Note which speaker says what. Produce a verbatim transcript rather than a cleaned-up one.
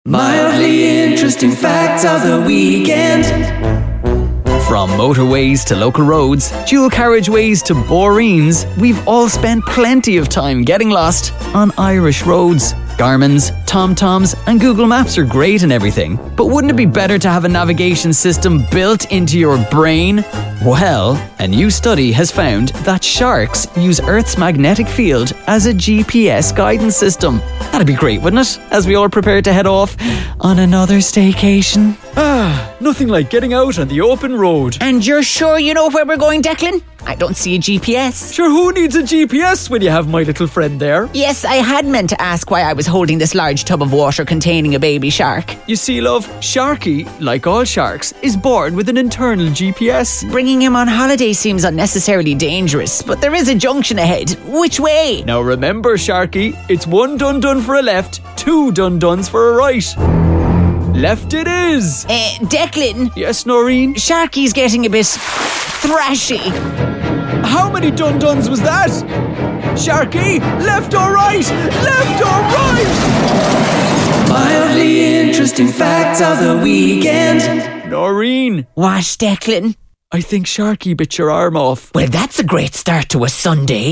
Speaker 1: Mildly interesting facts of the weekend.
Speaker 2: From motorways to local roads, dual carriageways to boreens, we've all spent plenty of time getting lost on Irish roads. Garmin's, TomToms and Google Maps are great and everything, but wouldn't it be better to have a navigation system built into your brain? Well, a new study has found that sharks use Earth's magnetic field as a G P S guidance system. That'd be great, wouldn't it? As we all prepare to head off on another staycation.
Speaker 3: Ah, nothing like getting out on the open road.
Speaker 4: And you're sure you know where we're going, Declan? I don't see a G P S.
Speaker 3: Sure, who needs a G P S when you have my little friend there?
Speaker 4: Yes, I had meant to ask why I was holding this large tub of water containing a baby shark.
Speaker 3: You see, love, Sharky, like all sharks, is born with an internal G P S.
Speaker 4: Bringing him on holiday seems unnecessarily dangerous, but there is a junction ahead. Which way?
Speaker 3: Now remember, Sharky, it's one dun-dun for a left, two dun-duns for a right. Left it is.
Speaker 4: Uh, Declan?
Speaker 3: Yes, Noreen?
Speaker 4: Sharky's getting a bit thrashy.
Speaker 3: How many dun-duns was that? Sharky, left or right? Left or right?
Speaker 1: Mildly interesting facts of the weekend.
Speaker 3: Noreen?
Speaker 4: What, Declan?
Speaker 3: I think Sharky bit your arm off.
Speaker 4: Well, that's a great start to a Sunday.